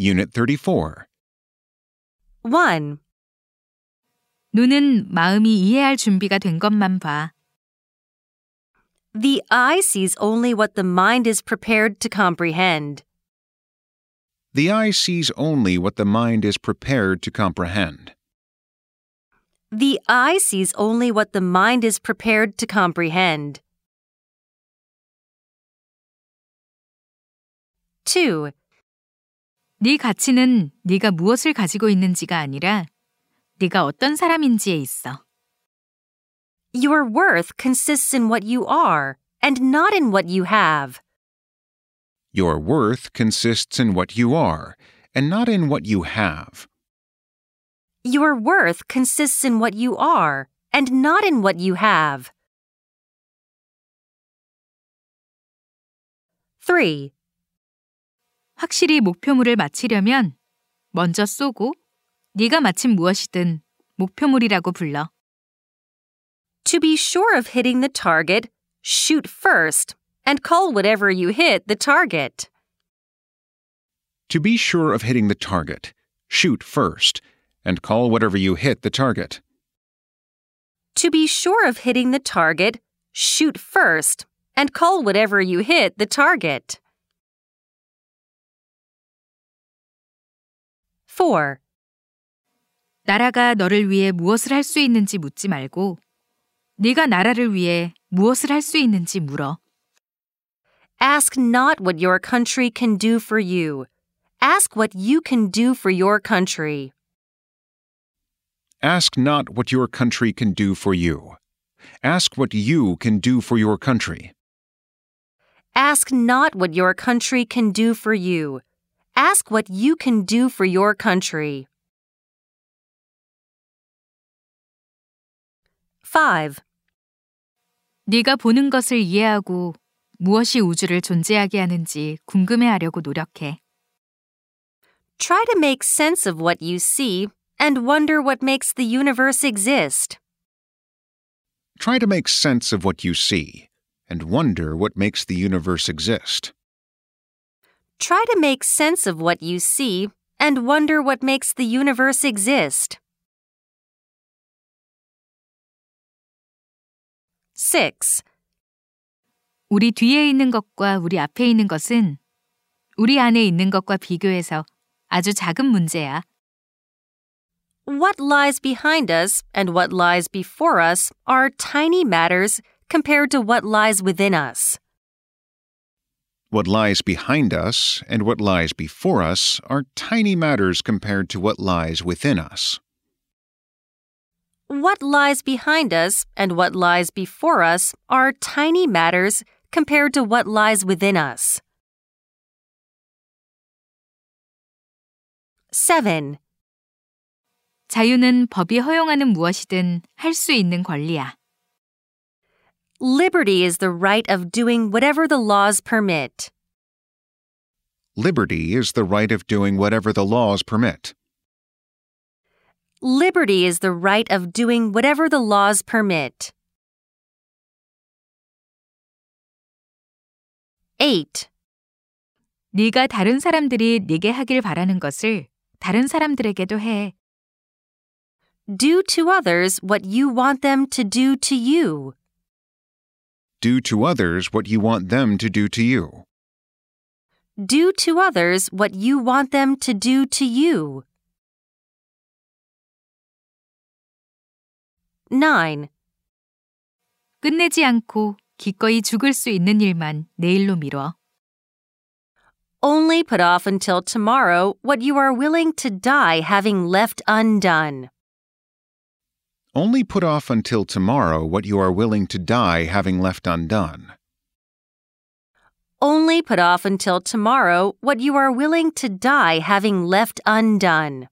Unit 34. 1. 눈은 마음이 이해할 준비가 된 것만 봐. The eye sees only what the mind is prepared to comprehend. The eye sees only what the mind is prepared to comprehend. The eye sees only what the mind is prepared to comprehend. 2. 네 가치는 네가 무엇을 가지고 있는지가 아니라 네가 어떤 사람인지에 있어. Your worth consists in what you are, and not in what you have. Your worth consists in what you are, and not in what you have. Your worth consists in what you are, and not in what you have. 3. 확실히 목표물을 맞히려면 먼저 쏘고 네가 맞힌 무엇이든 목표물이라고 불러. To be sure of hitting the target, shoot first, and call whatever you hit the target. To be sure of hitting the target, shoot first, and call whatever you hit the target. To be sure of hitting the target, shoot first, and call whatever you hit the target. 4. 나라가 너를 위해 무엇을 할 수 있는지 묻지 말고 네가 나라를 위해 무엇을 할 수 있는지 물어. Ask not what your country can do for you. Ask what you can do for your country. Ask not what your country can do for you. Ask what you can do for your country. Ask not what your country can do for you. Ask what you can do for your country. 5. 네가 보는 것을 이해하고 무엇이 우주를 존재하게 하는지 궁금해하려고 노력해. Try to make sense of what you see and wonder what makes the universe exist. Try to make sense of what you see, and wonder what makes the universe exist. Try to make sense of what you see and wonder what makes the universe exist. 6. 우리 뒤에 있는 것과 우리 앞에 있는 것은 우리 안에 있는 것과 비교해서 아주 작은 문제야. What lies behind us and what lies before us are tiny matters compared to what lies within us. What lies behind us and what lies before us are tiny matters compared to what lies within us. What lies behind us and what lies before us are tiny matters compared to what lies within us. 7. 자유는 법이 허용하는 무엇이든 할 수 있는 권리야. Liberty is the right of doing whatever the laws permit. Liberty is the right of doing whatever the laws permit. Liberty is the right of doing whatever the laws permit. 8. 네가 다른 사람들이 네게 하길 바라는 것을 다른 사람들에게도 해. Do to others what you want them to do to you. Do to others what you want them to do to you. Do to others what you want them to do to you. 9. 끝내지 않고 기꺼이 죽을 수 있는 일만 내일로 미뤄. Only put off until tomorrow what you are willing to die having left undone. Only put off until tomorrow what you are willing to die having left undone. Only put off until tomorrow what you are willing to die having left undone.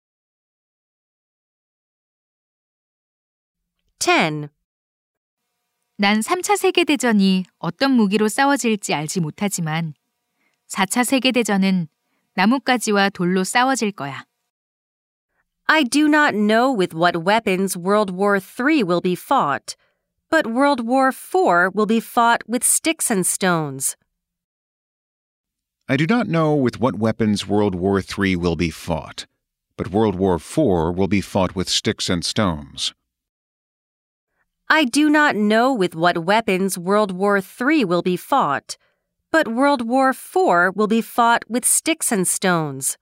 10. 난 3차 세계대전이 어떤 무기로 싸워질지 알지 못하지만 4차 세계대전은 나뭇가지와 돌로 싸워질 거야. I do not know with what weapons World War III will be fought, but World War IV will be fought with sticks and stones. I do not know with what weapons World War III will be fought, but World War IV will be fought with sticks and stones. I do not know with what weapons World War III will be fought, but World War IV will be fought with sticks and stones.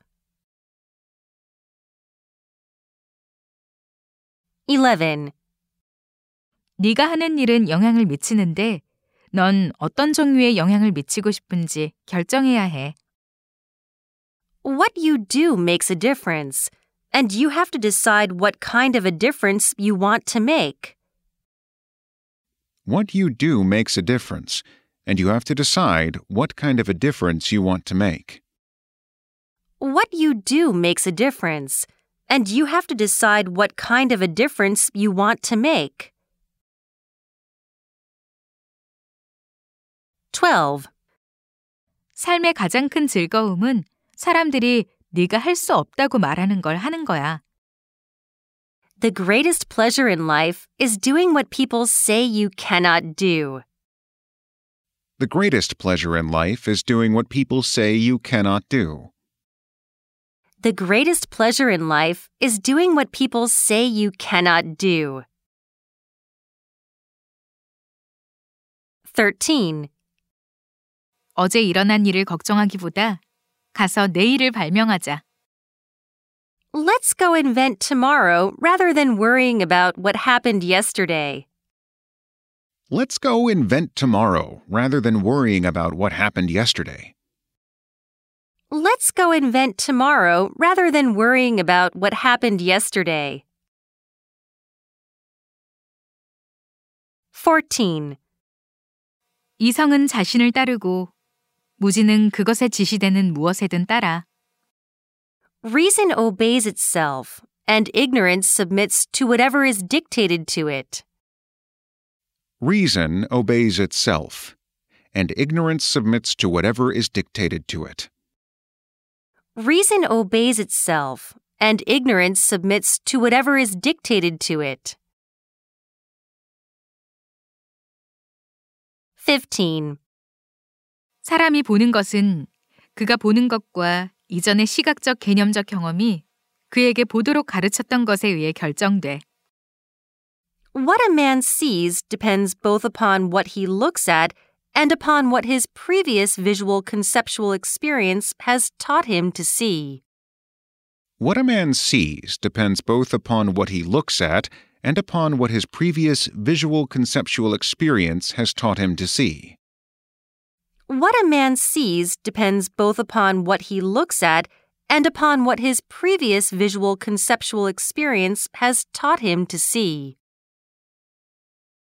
11. 네가 하는 일은 영향을 미치는데 넌 어떤 종류의 영향을 미치고 싶은지 결정해야 해. What you do makes a difference, and you have to decide what kind of a difference you want to make. What you do makes a difference, and you have to decide what kind of a difference you want to make. What you do makes a difference, and you have to decide what kind of a difference you want to make. 12. 삶의 가장 큰 즐거움은 사람들이 네가 할 수 없다고 말하는 걸 하는 거야. The greatest pleasure in life is doing what people say you cannot do. The greatest pleasure in life is doing what people say you cannot do. The greatest pleasure in life is doing what people say you cannot do. 13. 어제 일어난 일을 걱정하기보다 가서 내일을 발명하자. Let's go invent tomorrow rather than worrying about what happened yesterday. Let's go invent tomorrow rather than worrying about what happened yesterday. Let's go invent tomorrow rather than worrying about what happened yesterday. 14. 이성은 자신을 따르고 무지는 그것에 지시되는 무엇에든 따라. Reason obeys itself, and ignorance submits to whatever is dictated to it. Reason obeys itself, and ignorance submits to whatever is dictated to it. Reason obeys itself, and ignorance submits to whatever is dictated to it. 15. 사람이 보는 것은 그가 보는 것과 이전의 시각적 개념적 경험이 그에게 보도록 가르쳤던 것에 의해 결정돼. What a man sees depends both upon what he looks at and upon what his previous visual conceptual experience has taught him to see. What a man sees depends both upon what he looks at and upon what his previous visual conceptual experience has taught him to see. What a man sees depends both upon what he looks at and upon what his previous visual conceptual experience has taught him to see.